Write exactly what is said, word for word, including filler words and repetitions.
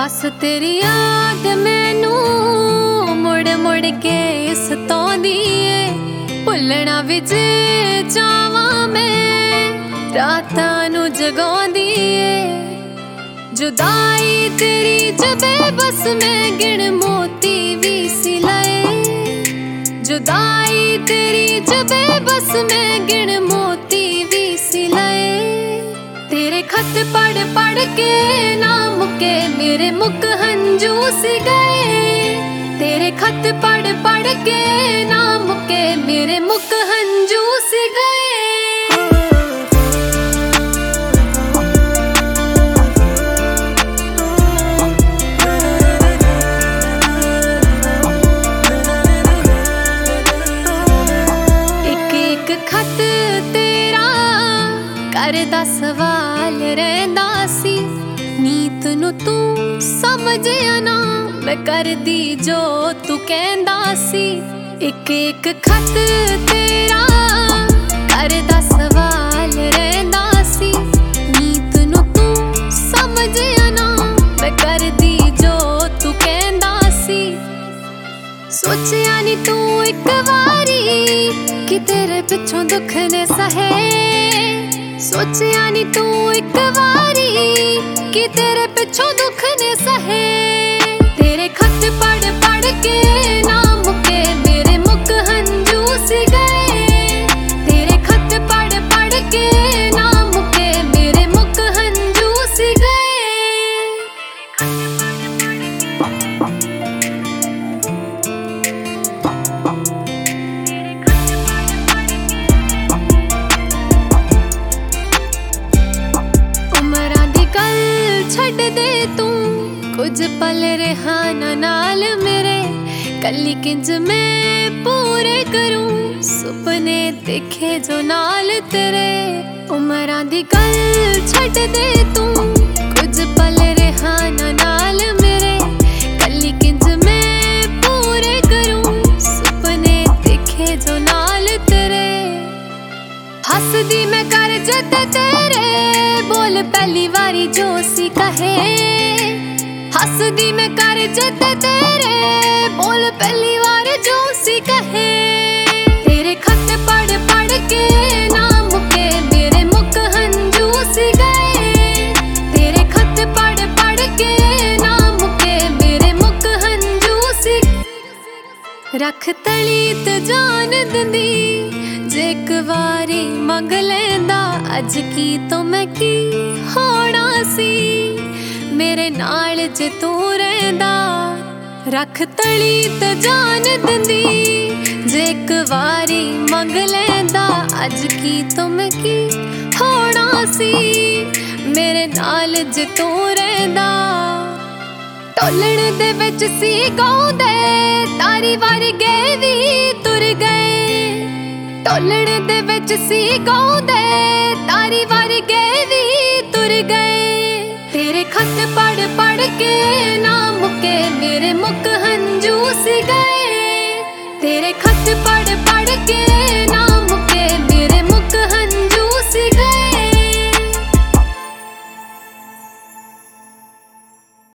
बस तेरी याद मैनू मुड़ मुड़ के सताउंदी ए। भुलना भी जे चाहवां मैं रातां नू जगाउंदी ए। जुदाई तेरी जबे बस मैं गिण मोती भी सिलाए। जुदाई तेरी जबे बस मैं गिण मोती भी सिलाए। तेरे खत पढ़ पढ़ के ना मुके मेरे मुक हंजू सी गए। तेरे खत पढ़ पढ़ के ना मुके मेरे मुक हंजू सी गए। एक एक खत तेरा करदा सवाल रहिंदा सी। नीत नू तू समझिया ना मैं करदी जो तू कहंदा सी। एक एक खत तेरा करदा सवाल रहिंदा सी। नीत नू तू समझिया ना मैं करदी जो तू कहंदा सी। सोचिया नी तू एक वारी कि तेरे पिछों दुख ने सहे। सोचिया नी तू एक वारी कि तेरे पिछों दुख ने सहे। तेरे खत पढ़ पढ़ के ना मुके मेरे मुक हंजू सी गए। तेरे खत पढ़ पढ़ के ना मुके मेरे मुक हंजू सी गए। छड़ दे तू कुछ पल रिहाना नाल मेरे। कली किंज मैं पूरे करूं सुपने देखे जो नाल तेरे। उमरां दी गल छड़ दे तू कुछ पल रिहाना नाल मेरे। कली किंज मैं पूरे करूं सुपने देखे जो नाल तेरे। हसदी मैं कर जद तेरे बोल पहली बारी जो सी कहे। हसदी मैं कर जद तेरे बोल पहली बार जो सी कहे। तेरे खत पढ़ पढ़ के ना मुके मेरे मुक हंजू सी गए। तेरे खत पढ़ पढ़ के ना मुके मेरे मुक हंजू सी। रख तलीत जान दिंदी जे एक वारी मंग लेंदा अज की तो मैं की होना सी मेरे नाल जे तू रहिंदा। रख तलीत जान दिंदी जे एक वारी मंग लेंदा अज की तो मैं की होना सी मेरे नाल जे तू रहिंदा। ढोलण दे विच सी गाउंदे तारी वर्गे वी तुर गए। ढोलण दे विच सी गाउंदे तारी वर्गे वी तुर गए। तेरे खत पढ़ पढ़ के ना मुके मेरे मुक हंजू सी गए। तेरे खत पढ़ पढ़